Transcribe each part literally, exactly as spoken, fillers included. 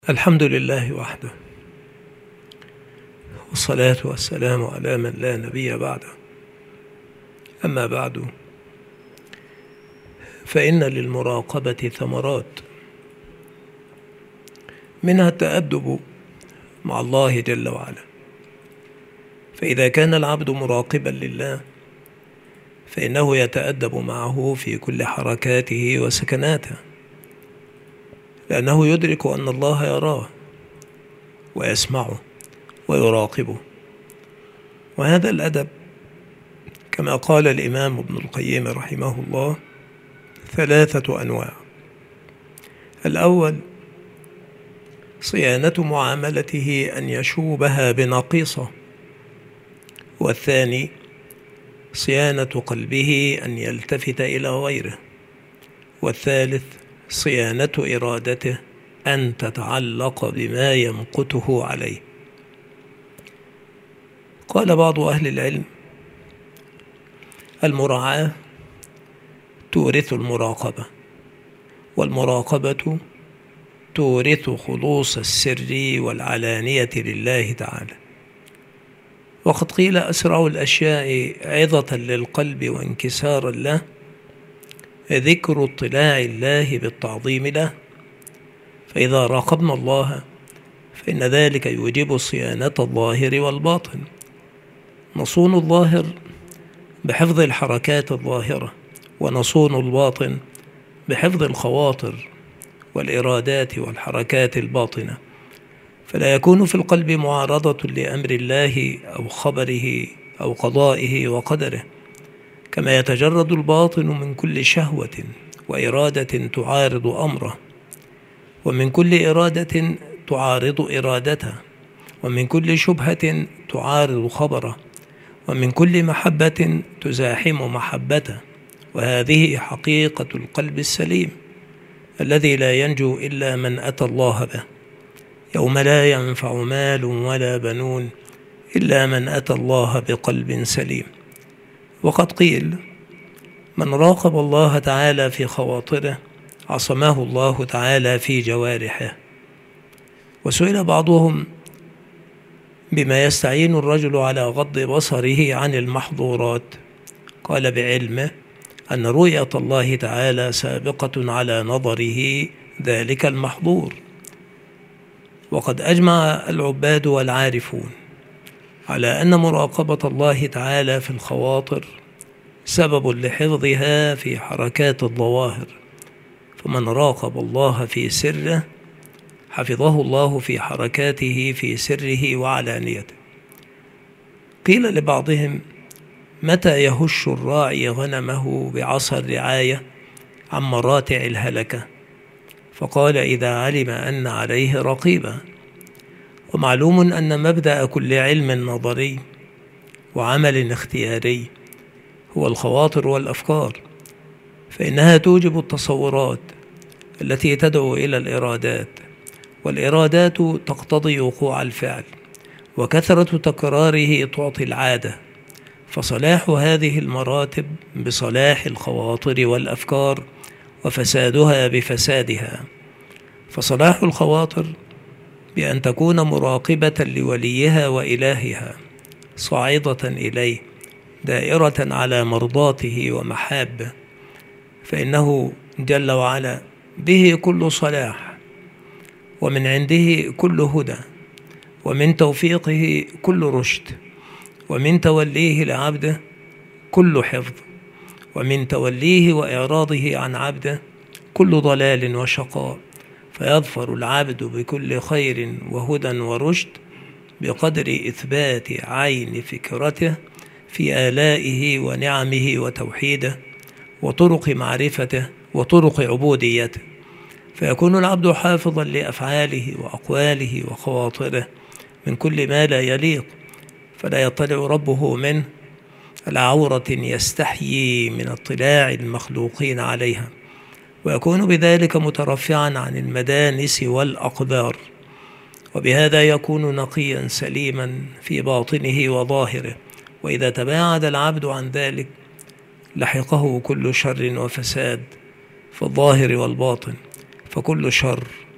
الحمد لله وحده، والصلاة والسلام على من لا نبي بعده. أما بعد، فإن للمراقبة ثمرات، منها التأدب مع الله جل وعلا. فإذا كان العبد مراقبا لله فإنه يتأدب معه في كل حركاته وسكناته، لأنه يدرك أن الله يراه ويسمعه ويراقبه. وهذا الأدب كما قال الإمام ابن القيم رحمه الله ثلاثة أنواع. الأول صيانة معاملته أن يشوبها بنقيصة، والثاني صيانة قلبه أن يلتفت إلى غيره، والثالث صيانة إرادته أن تتعلق بما يمقته عليه. قال بعض أهل العلم: المراعاة تورث المراقبة، والمراقبة تورث خلوص السر والعلانية لله تعالى. وقد قيل: أسرع الأشياء عظة للقلب وانكسارا له ذكر اطلاع الله بالتعظيم له. فإذا راقبنا الله فإن ذلك يوجب صيانة الظاهر والباطن. نصون الظاهر بحفظ الحركات الظاهرة، ونصون الباطن بحفظ الخواطر والإرادات والحركات الباطنة، فلا يكون في القلب معارضة لأمر الله أو خبره أو قضائه وقدره، كما يتجرد الباطن من كل شهوة وإرادة تعارض أمره، ومن كل إرادة تعارض إرادته، ومن كل شبهة تعارض خبره، ومن كل محبة تزاحم محبته. وهذه حقيقة القلب السليم الذي لا ينجو إلا من أتى الله به، يوم لا ينفع مال ولا بنون إلا من أتى الله بقلب سليم. وقد قيل: من راقب الله تعالى في خواطره عصمه الله تعالى في جوارحه. وسئل بعضهم: بما يستعين الرجل على غض بصره عن المحظورات؟ قال: بعلمه أن رؤية الله تعالى سابقة على نظره ذلك المحظور. وقد أجمع العباد والعارفون على أن مراقبة الله تعالى في الخواطر سبب لحفظها في حركات الظواهر، فمن راقب الله في سره حفظه الله في حركاته في سره وعلانيته. قيل لبعضهم: متى يهش الراعي غنمه بعصا الرعاية عن مراتع الهلكة؟ فقال: إذا علم أن عليه رقيبا. ومعلوم أن مبدأ كل علم نظري وعمل اختياري هو الخواطر والأفكار، فإنها توجب التصورات التي تدعو إلى الإرادات، والإرادات تقتضي وقوع الفعل، وكثرة تكراره تعطي العادة. فصلاح هذه المراتب بصلاح الخواطر والأفكار، وفسادها بفسادها. فصلاح الخواطر بأن تكون مراقبة لوليها وإلهها، صاعدة إليه، دائرة على مرضاته ومحابه، فإنه جل وعلا به كل صلاح، ومن عنده كل هدى، ومن توفيقه كل رشد، ومن توليه لعبده كل حفظ، ومن توليه وإعراضه عن عبده كل ضلال وشقاء. فيظفر العبد بكل خير وهدى ورشد بقدر إثبات عين فكرته في آلائه ونعمه وتوحيده وطرق معرفته وطرق عبوديته، فيكون العبد حافظا لأفعاله وأقواله وخواطره من كل ما لا يليق، فلا يطلع ربه منه على عورة يستحيي من اطلاع المخلوقين عليها، ويكون بذلك مترفعا عن المدانس والأقدار، وبهذا يكون نقيا سليما في باطنه وظاهره. وإذا تباعد العبد عن ذلك لحقه كل شر وفساد في الظاهر والباطن، فكل شر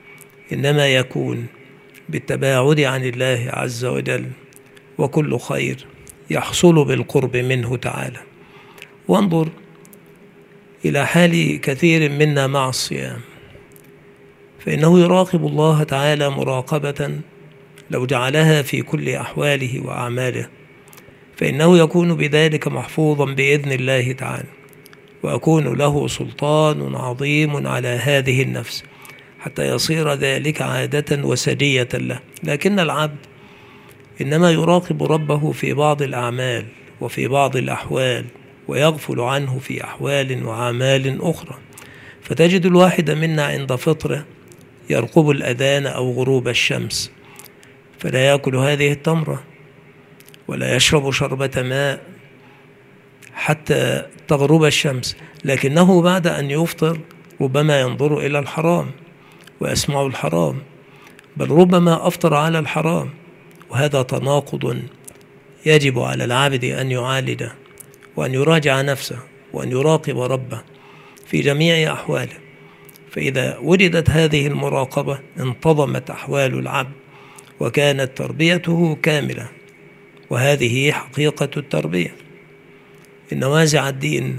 إنما يكون بالتباعد عن الله عز وجل، وكل خير يحصل بالقرب منه تعالى. وانظر إلى حال كثير منا مع الصيام، فإنه يراقب الله تعالى مراقبة لو جعلها في كل أحواله وأعماله، فإنه يكون بذلك محفوظا بإذن الله تعالى، ويكون له سلطان عظيم على هذه النفس حتى يصير ذلك عادة وسجية له. لكن العبد إنما يراقب ربه في بعض الأعمال وفي بعض الأحوال، ويغفل عنه في أحوال وأعمال أخرى. فتجد الواحد منا عند فطره يرقب الأذان أو غروب الشمس، فلا يأكل هذه التمرة ولا يشرب شربة ماء حتى تغرب الشمس، لكنه بعد أن يفطر ربما ينظر إلى الحرام ويسمع الحرام، بل ربما أفطر على الحرام. وهذا تناقض يجب على العبد أن يعالجه، وأن يراجع نفسه، وأن يراقب ربه في جميع أحواله. فإذا وجدت هذه المراقبة انتظمت أحوال العبد وكانت تربيته كاملة. وهذه حقيقة التربية، إن وازع الدين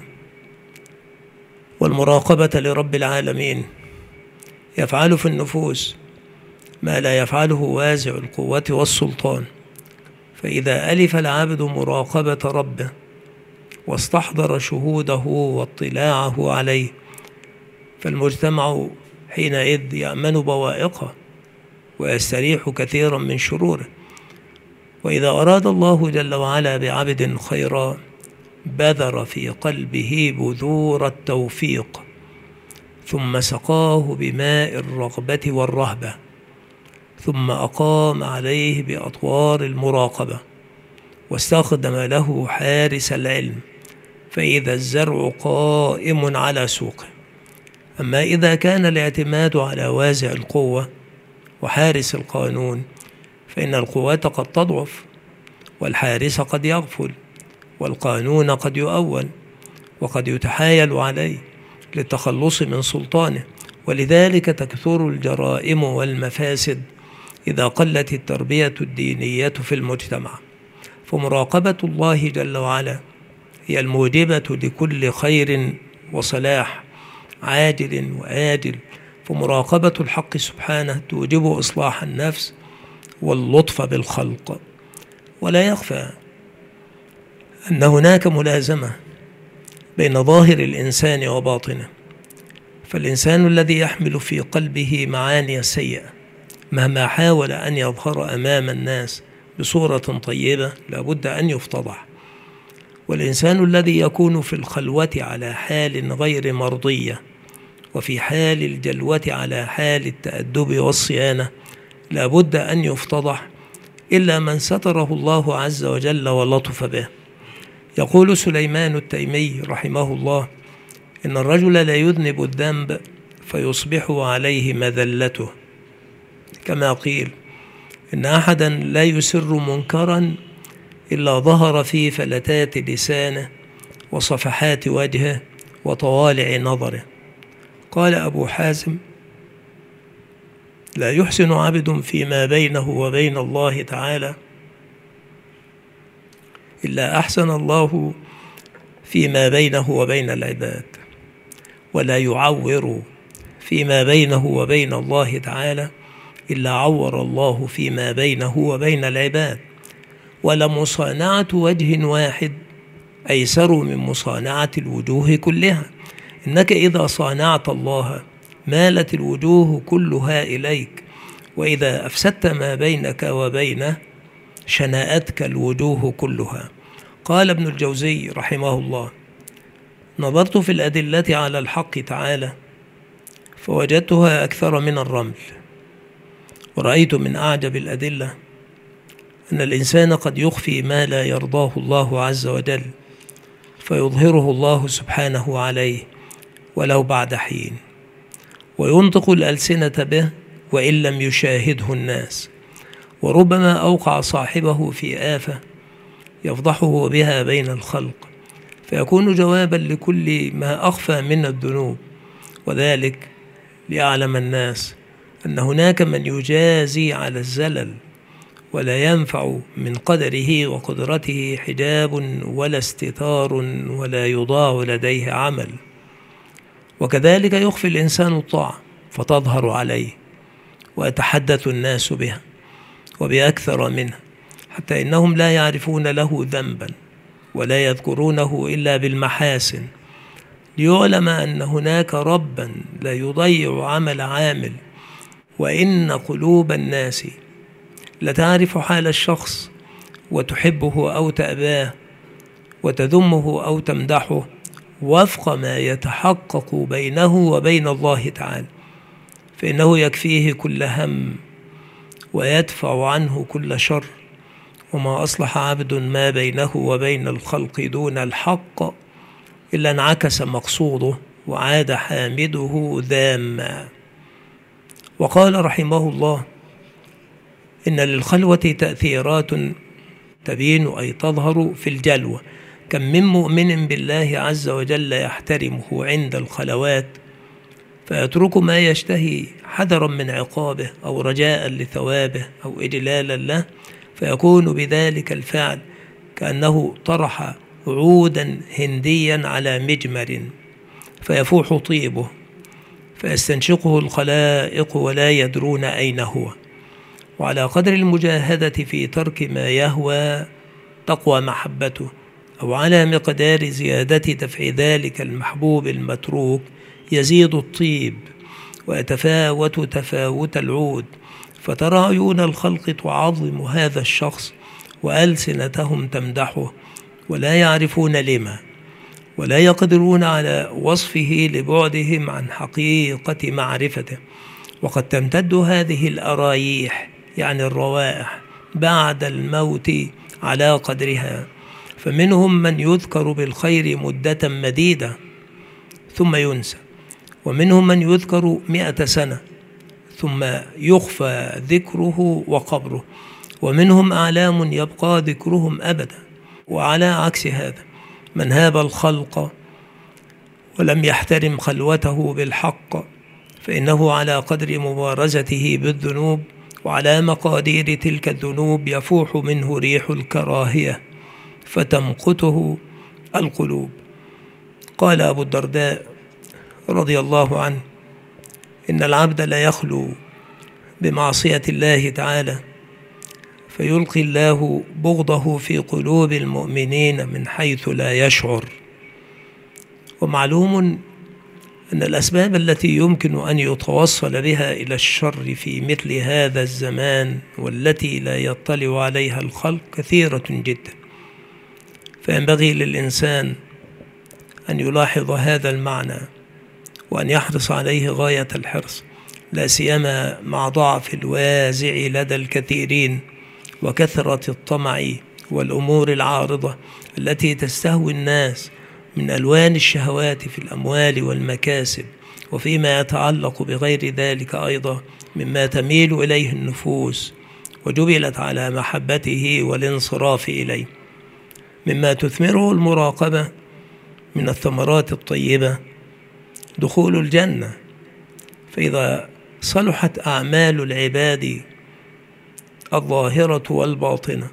والمراقبة لرب العالمين يفعل في النفوس ما لا يفعله وازع القوة والسلطان. فإذا ألف العبد مراقبة ربه واستحضر شهوده واطلاعه عليه، فالمجتمع حينئذ يأمن بوائقه ويستريح كثيرا من شروره. وإذا أراد الله جل وعلا بعبد خيرا بذر في قلبه بذور التوفيق، ثم سقاه بماء الرغبة والرهبة، ثم أقام عليه بأطوار المراقبة، واستخدم له حارس العلم، فإذا الزرع قائم على سوقه. أما إذا كان الاعتماد على وازع القوة وحارس القانون، فإن القوة قد تضعف، والحارس قد يغفل، والقانون قد يؤول، وقد يتحايل عليه للتخلص من سلطانه. ولذلك تكثر الجرائم والمفاسد إذا قلت التربية الدينية في المجتمع. فمراقبة الله جل وعلا هي الموجبة لكل خير وصلاح عاجل وآجل. فمراقبة الحق سبحانه توجب إصلاح النفس واللطف بالخلق. ولا يخفى أن هناك ملازمة بين ظاهر الإنسان وباطنه. فالإنسان الذي يحمل في قلبه معاني سيئة مهما حاول أن يظهر أمام الناس بصورة طيبة لابد أن يفتضح. والإنسان الذي يكون في الخلوة على حال غير مرضية، وفي حال الجلوة على حال التأدب والصيانة، لابد أن يفتضح إلا من ستره الله عز وجل ولطف به. يقول سليمان التيمي رحمه الله: إن الرجل لا يذنب الذنب فيصبح عليه مذلته، كما قيل إن أحدا لا يسر منكرا إلا ظهر في فلتات لسانه وصفحات وجهه وطوالع نظره. قال أبو حازم: لا يحسن عبد فيما بينه وبين الله تعالى إلا أحسن الله فيما بينه وبين العباد، ولا يعور فيما بينه وبين الله تعالى إلا عور الله فيما بينه وبين العباد. ولمصانعة وجه واحد أيسر من مصانعة الوجوه كلها. إنك إذا صانعت الله مالت الوجوه كلها إليك، وإذا أفسدت ما بينك وبينه شناءتك الوجوه كلها. قال ابن الجوزي رحمه الله: نظرت في الأدلة على الحق تعالى فوجدتها أكثر من الرمل، ورأيت من أعجب الأدلة أن الإنسان قد يخفي ما لا يرضاه الله عز وجل فيظهره الله سبحانه عليه ولو بعد حين، وينطق الألسنة به وإن لم يشاهده الناس، وربما أوقع صاحبه في آفة يفضحه بها بين الخلق، فيكون جوابا لكل ما أخفى من الذنوب، وذلك ليعلم الناس أن هناك من يجازي على الزلل ولا ينفع من قدره وقدرته حجاب ولا استتار ولا يضاع لديه عمل. وكذلك يخفي الإنسان الطاعة فتظهر عليه ويتحدث الناس بها وبأكثر منها، حتى إنهم لا يعرفون له ذنبا ولا يذكرونه إلا بالمحاسن، ليعلم أن هناك ربا لا يضيع عمل عامل، وإن قلوب الناس لتعرف حال الشخص وتحبه أو تأباه وتذمه أو تمدحه وفق ما يتحقق بينه وبين الله تعالى، فإنه يكفيه كل هم ويدفع عنه كل شر. وما أصلح عبد ما بينه وبين الخلق دون الحق إلا انعكس مقصوده وعاد حامده ذاما. وقال رحمه الله: إن للخلوة تأثيرات تبين أي تظهر في الجلوة، كم من مؤمن بالله عز وجل يحترمه عند الخلوات فيترك ما يشتهي حذرا من عقابه أو رجاء لثوابه أو إجلالا له، فيكون بذلك الفعل كأنه طرح عودا هنديا على مجمر فيفوح طيبه فيستنشقه الخلائق ولا يدرون أين هو. وعلى قدر المجاهدة في ترك ما يهوى تقوى محبته، أو على مقدار زيادة دفع ذلك المحبوب المتروك يزيد الطيب ويتفاوت تفاوت العود، فترى عيون الخلق تعظم هذا الشخص وألسنتهم تمدحه ولا يعرفون لما، ولا يقدرون على وصفه لبعدهم عن حقيقة معرفته. وقد تمتد هذه الأرايح يعني الروائح بعد الموت على قدرها، فمنهم من يذكر بالخير مدة مديدة ثم ينسى، ومنهم من يذكر مئة سنة ثم يخفى ذكره وقبره، ومنهم أعلام يبقى ذكرهم أبدا. وعلى عكس هذا من هاب الخلق ولم يحترم خلوته بالحق فإنه على قدر مبارزته بالذنوب وعلى مقادير تلك الذنوب يفوح منه ريح الكراهية فتمقته القلوب. قال أبو الدرداء رضي الله عنه: إن العبد لا يخلو بمعصية الله تعالى فيلقي الله بغضه في قلوب المؤمنين من حيث لا يشعر. ومعلوم أن الأسباب التي يمكن أن يتوصل بها إلى الشر في مثل هذا الزمان والتي لا يطلع عليها الخلق كثيرة جدا، فينبغي للإنسان أن يلاحظ هذا المعنى وأن يحرص عليه غاية الحرص، لا سيما مع ضعف الوازع لدى الكثيرين وكثرة الطمع والأمور العارضة التي تستهوي الناس من ألوان الشهوات في الأموال والمكاسب، وفيما يتعلق بغير ذلك أيضا مما تميل إليه النفوس وجبلت على محبته والانصراف إليه. مما تثمره المراقبة من الثمرات الطيبة دخول الجنة، فإذا صلحت أعمال العباد الظاهرة والباطنة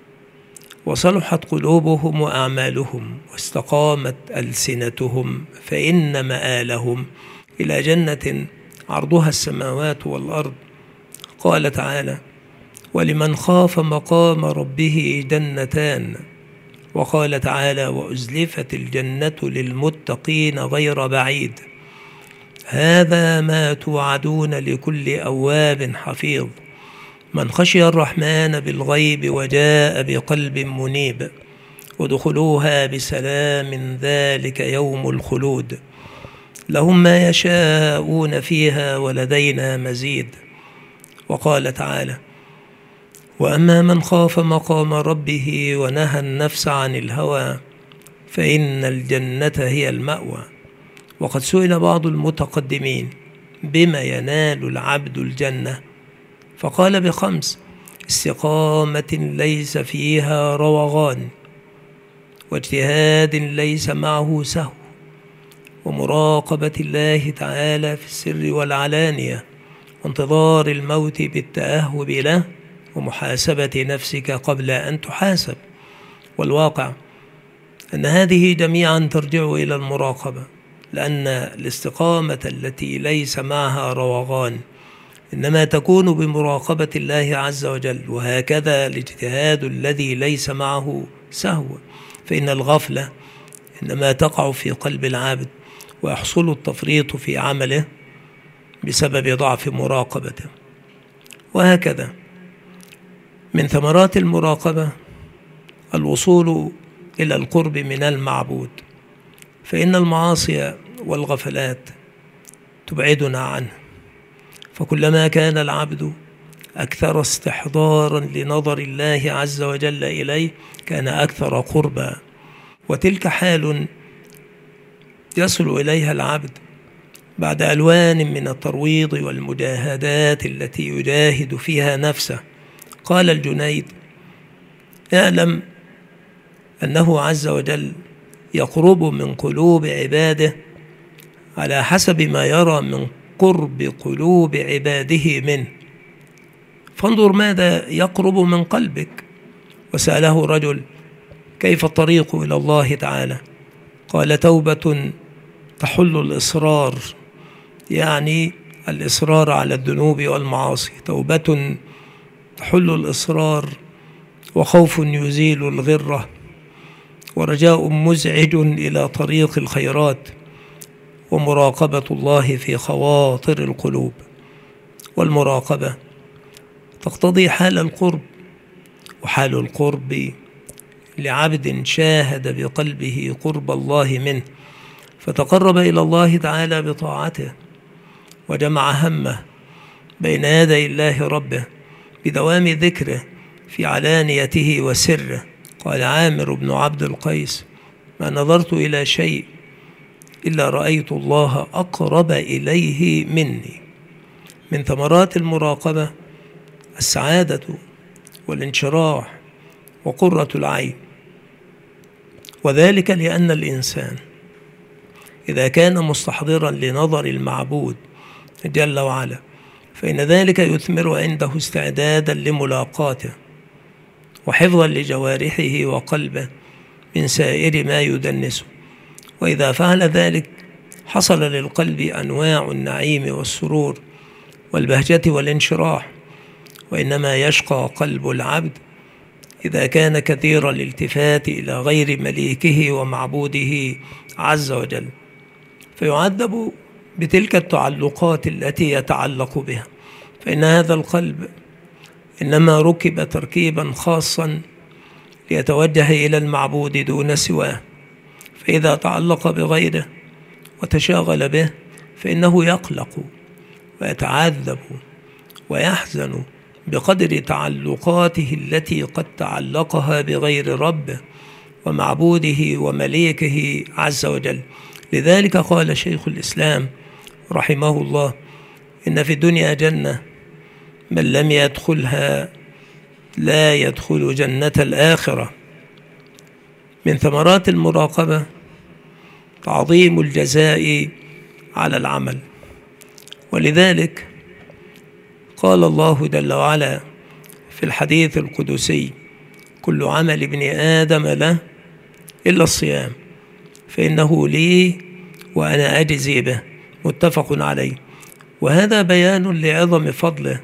وصلحت قلوبهم وأعمالهم واستقامت ألسنتهم فإن مآلهم إلى جنة عرضها السماوات والأرض. قال تعالى: ولمن خاف مقام ربه جنتان. وقال تعالى: وأزلفت الجنة للمتقين غير بعيد. هذا ما توعدون لكل أواب حفيظ من خشي الرحمن بالغيب وجاء بقلب منيب. ودخلوها بسلام ذلك يوم الخلود لهم ما يشاءون فيها ولدينا مزيد. وقال تعالى: وأما من خاف مقام ربه ونهى النفس عن الهوى فإن الجنة هي المأوى. وقد سئل بعض المتقدمين بما ينال العبد الجنة فقال: بخمس: استقامة ليس فيها روغان، واجتهاد ليس معه سهو، ومراقبة الله تعالى في السر والعلانية، وانتظار الموت بالتأهب له ومحاسبة نفسك قبل أن تحاسب. والواقع أن هذه جميعا ترجع إلى المراقبة، لأن الاستقامة التي ليس معها روغان إنما تكون بمراقبة الله عز وجل، وهكذا الاجتهاد الذي ليس معه سهو، فإن الغفلة إنما تقع في قلب العبد ويحصل التفريط في عمله بسبب ضعف مراقبته. وهكذا من ثمرات المراقبة الوصول إلى القرب من المعبود، فإن المعاصي والغفلات تبعدنا عنه، فكلما كان العبد أكثر استحضارا لنظر الله عز وجل إليه كان أكثر قربا. وتلك حال يصل إليها العبد بعد ألوان من الترويض والمجاهدات التي يجاهد فيها نفسه. قال الجنيد: اعلم أنه عز وجل يقرب من قلوب عباده على حسب ما يرى من قرب قلوب عباده منه، فانظر ماذا يقرب من قلبك. وسأله رجل: كيف الطريق إلى الله تعالى؟ قال: توبة تحل الإصرار، يعني الإصرار على الذنوب والمعاصي، توبة تحل الإصرار، وخوف يزيل الغرة، ورجاء مزعج إلى طريق الخيرات، ومراقبة الله في خواطر القلوب. والمراقبة تقتضي حال القرب، وحال القرب لعبد شاهد بقلبه قرب الله منه فتقرب إلى الله تعالى بطاعته، وجمع همه بين يدي الله ربه بدوام ذكره في علانيته وسره. قال عامر بن عبد القيس: ما نظرت إلى شيء إلا رأيت الله أقرب إليه مني. من ثمرات المراقبة السعادة والانشراح وقرة العين، وذلك لأن الإنسان إذا كان مستحضرا لنظر المعبود جل وعلا فإن ذلك يثمر عنده استعدادا لملاقاته وحفظا لجوارحه وقلبه من سائر ما يدنسه. وإذا فعل ذلك حصل للقلب أنواع النعيم والسرور والبهجة والانشراح. وإنما يشقى قلب العبد إذا كان كثير الالتفات إلى غير مليكه ومعبوده عز وجل، فيعذب بتلك التعلقات التي يتعلق بها، فإن هذا القلب إنما ركب تركيبا خاصا ليتوجه إلى المعبود دون سواه، فإذا تعلق بغيره وتشاغل به فإنه يقلق ويتعذب ويحزن بقدر تعلقاته التي قد تعلقها بغير ربه ومعبوده ومليكه عز وجل. لذلك قال شيخ الإسلام رحمه الله: إن في الدنيا جنة من لم يدخلها لا يدخل جنة الآخرة. من ثمرات المراقبة تعظيم الجزاء على العمل، ولذلك قال الله جل وعلا في الحديث القدسي: كل عمل ابن آدم له إلا الصيام فإنه لي وأنا أجزي به، متفق عليه. وهذا بيان لعظم فضله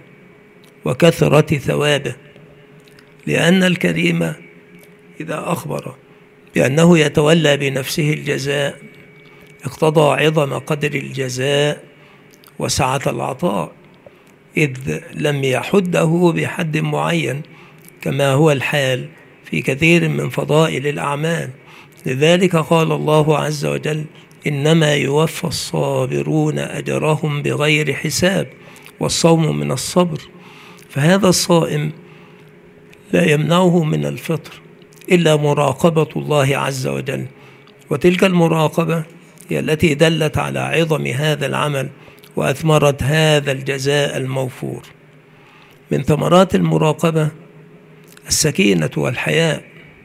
وكثرة ثوابه، لأن الكريم إذا أخبر بأنه يتولى بنفسه الجزاء اقتضى عظم قدر الجزاء وسعة العطاء، إذ لم يحده بحد معين كما هو الحال في كثير من فضائل الأعمال. لذلك قال الله عز وجل: إنما يوفى الصابرون أجرهم بغير حساب، والصوم من الصبر. فهذا الصائم لا يمنعه من الفطر إلا مراقبة الله عز وجل، وتلك المراقبة هي التي دلت على عظم هذا العمل وأثمرت هذا الجزاء الموفور. من ثمرات المراقبة السكينة والحياء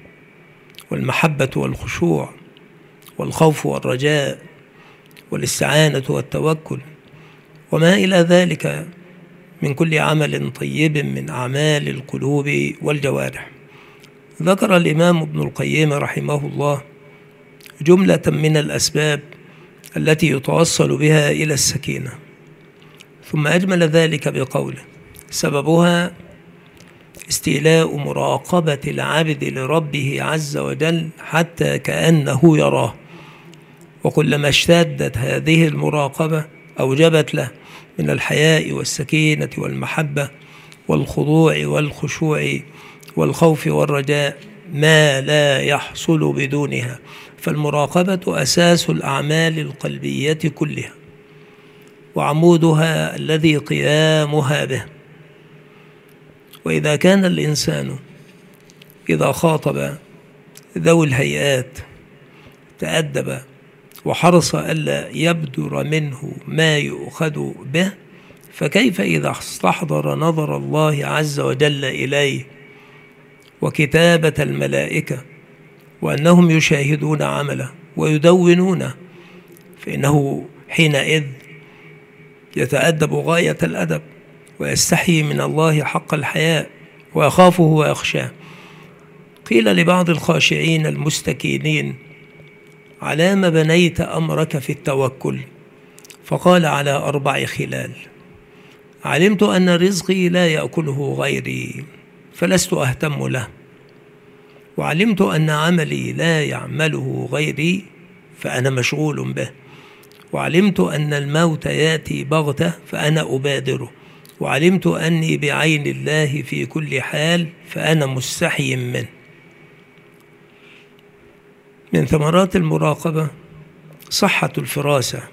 والمحبة والخشوع والخوف والرجاء والاستعانة والتوكل وما إلى ذلك من كل عمل طيب من أعمال القلوب والجوارح. ذكر الإمام ابن القيم رحمه الله جملة من الأسباب التي يتوصل بها إلى السكينة، ثم أجمل ذلك بقوله: سببها استيلاء مراقبة العبد لربه عز وجل حتى كأنه يراه، وكلما اشتدت هذه المراقبة أوجبت له من الحياء والسكينة والمحبة والخضوع والخشوع والخوف والرجاء ما لا يحصل بدونها، فالمراقبة أساس الأعمال القلبية كلها وعمودها الذي قيامها به. وإذا كان الإنسان إذا خاطب ذوي الهيئات تأدب وحرص ألا يبدر منه ما يؤخذ به، فكيف إذا استحضر نظر الله عز وجل إليه وكتابة الملائكة وأنهم يشاهدون عمله ويدونونه، فإنه حينئذ يتأدب غاية الأدب ويستحي من الله حق الحياء ويخافه ويخشاه. قيل لبعض الخاشعين المستكينين: على ما بنيت أمرك في التوكل؟ فقال: على أربع خلال: علمت أن رزقي لا يأكله غيري فلست أهتم له، وعلمت أن عملي لا يعمله غيري فأنا مشغول به، وعلمت أن الموت يأتي بغتة فأنا أبادره، وعلمت أني بعين الله في كل حال فأنا مستحي منه. من ثمرات المراقبة صحة الفراسة،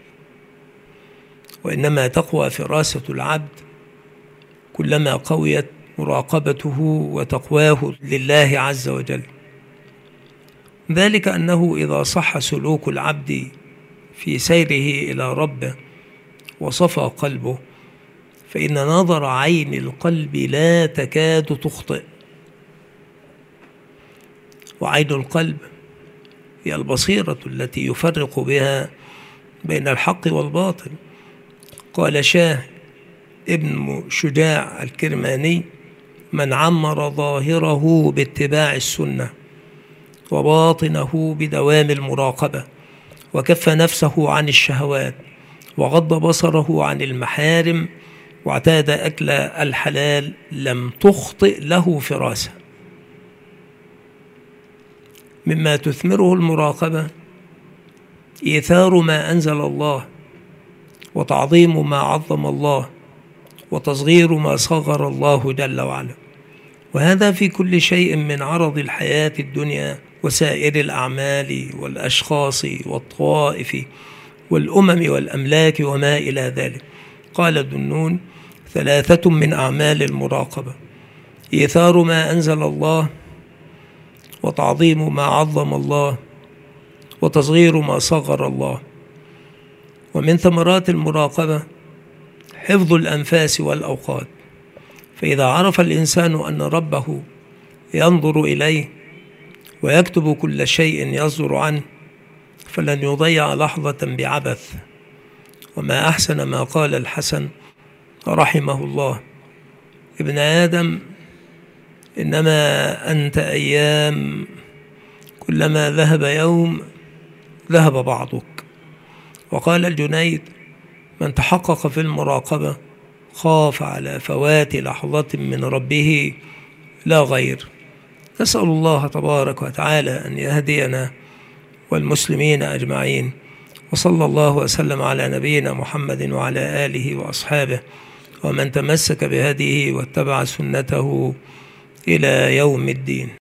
وإنما تقوى فراسة العبد كلما قويت مراقبته وتقواه لله عز وجل. ذلك أنه إذا صح سلوك العبد في سيره إلى ربه وصفى قلبه، فإن نظر عين القلب لا تكاد تخطئ، وعين القلب هي البصيرة التي يفرق بها بين الحق والباطل. قال شاه ابن شجاع الكرماني: من عمر ظاهره باتباع السنة وباطنه بدوام المراقبة، وكف نفسه عن الشهوات، وغض بصره عن المحارم، واعتاد أكل الحلال، لم تخطئ له فراسة. مما تثمره المراقبة إيثار ما أنزل الله، وتعظيم ما عظم الله، وتصغير ما صغر الله جل وعلا، وهذا في كل شيء من عرض الحياة الدنيا وسائر الأعمال والأشخاص والطوائف والأمم والأملاك وما إلى ذلك. قال الذنون: ثلاثة من أعمال المراقبة: إيثار ما أنزل الله، وتعظيم ما عظم الله، وتصغير ما صغر الله. ومن ثمرات المراقبة حفظ الأنفاس والأوقات، فإذا عرف الإنسان أن ربه ينظر إليه ويكتب كل شيء يصدر عنه فلن يضيع لحظة بعبث. وما أحسن ما قال الحسن رحمه الله: ابن آدم إنما أنت أيام، كلما ذهب يوم ذهب بعضك. وقال الجنيد: من تحقق في المراقبة خاف على فوات لحظة من ربه لا غير. نسأل الله تبارك وتعالى أن يهدينا والمسلمين أجمعين، وصلى الله وسلم على نبينا محمد وعلى آله وأصحابه ومن تمسك بهديه واتبع سنته إلى يوم الدين.